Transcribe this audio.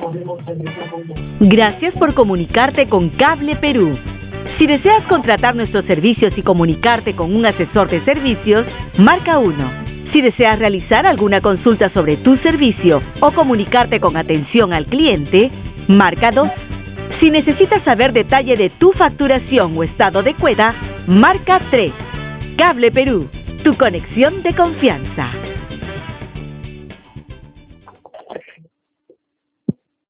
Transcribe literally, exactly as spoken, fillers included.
Gracias por comunicarte con Cable Perú. Si deseas contratar nuestros servicios y comunicarte con un asesor de servicios, marca uno. Si deseas realizar alguna consulta sobre tu servicio o comunicarte con atención al cliente, marca dos. Si necesitas saber detalle de tu facturación o estado de cuenta, marca tres. Cable Perú, tu conexión de confianza.